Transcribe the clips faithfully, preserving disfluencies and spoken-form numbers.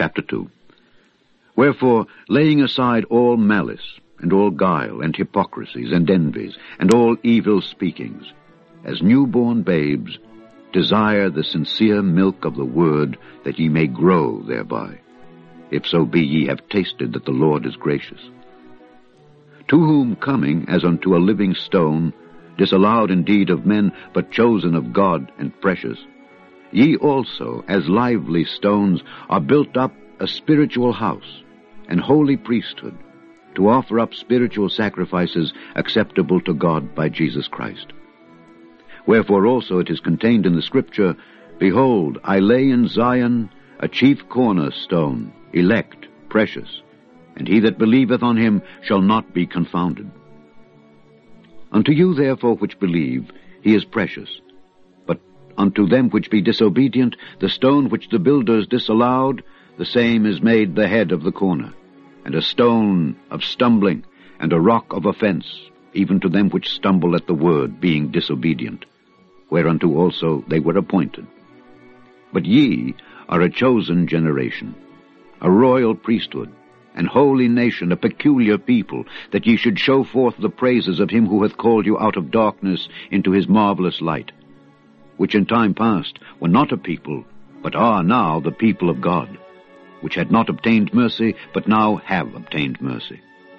chapter two. Wherefore, laying aside all malice, and all guile, and hypocrisies, and envies, and all evil speakings, as newborn babes, desire the sincere milk of the word, that ye may grow thereby, if so be ye have tasted that the Lord is gracious. To whom coming as unto a living stone, disallowed indeed of men, but chosen of God and precious, ye also, as lively stones, are built up a spiritual house, an holy priesthood, to offer up spiritual sacrifices acceptable to God by Jesus Christ. Wherefore also it is contained in the Scripture, Behold, I lay in Zion a chief cornerstone, elect, precious, and he that believeth on him shall not be confounded. Unto you therefore which believe, he is precious. But unto them which be disobedient, the stone which the builders disallowed, the same is made the head of the corner, and a stone of stumbling, and a rock of offense, even to them which stumble at the word, being disobedient, whereunto also they were appointed. But ye are a chosen generation, a royal priesthood, an holy nation, a peculiar people, that ye should show forth the praises of him who hath called you out of darkness into his marvelous light, which in time past were not a people, but are now the people of God, which had not obtained mercy, but now have obtained mercy.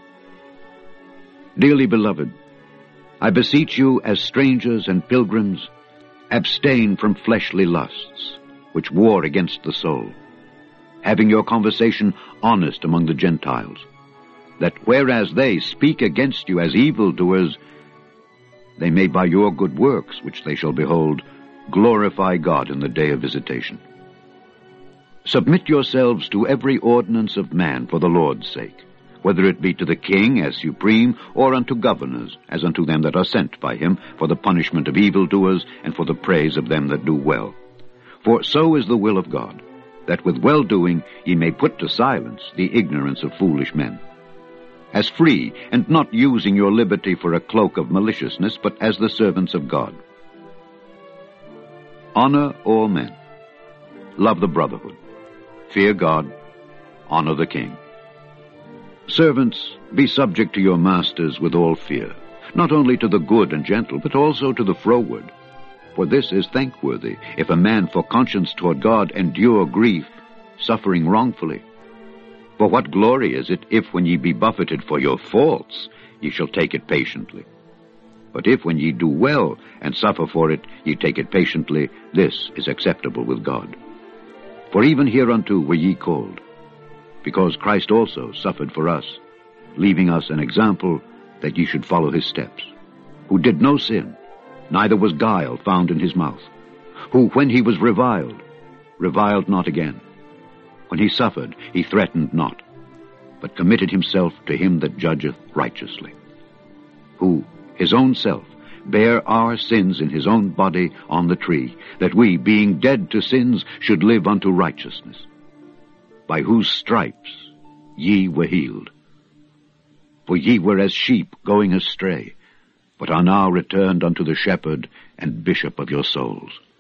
Dearly beloved, I beseech you as strangers and pilgrims, abstain from fleshly lusts, which war against the soul, having your conversation honest among the Gentiles, that whereas they speak against you as evildoers, they may by your good works, which they shall behold, glorify God in the day of visitation. Submit yourselves to every ordinance of man for the Lord's sake, whether it be to the king as supreme, or unto governors, as unto them that are sent by him, for the punishment of evildoers, and for the praise of them that do well. For so is the will of God, that with well-doing ye may put to silence the ignorance of foolish men. As free, and not using your liberty for a cloak of maliciousness, but as the servants of God. Honor all men. Love the brotherhood. Fear God. Honor the king. Servants, be subject to your masters with all fear, not only to the good and gentle, but also to the froward. For this is thankworthy, if a man for conscience toward God endure grief, suffering wrongfully. For what glory is it, if when ye be buffeted for your faults, ye shall take it patiently? But if when ye do well, and suffer for it, ye take it patiently, this is acceptable with God. For even hereunto were ye called, because Christ also suffered for us, leaving us an example that ye should follow his steps, who did no sin, neither was guile found in his mouth, who, when he was reviled, reviled not again. When he suffered, he threatened not, but committed himself to him that judgeth righteously, who, his own self, bare our sins in his own body on the tree, that we, being dead to sins, should live unto righteousness, by whose stripes ye were healed. For ye were as sheep going astray, but are now returned unto the shepherd and bishop of your souls.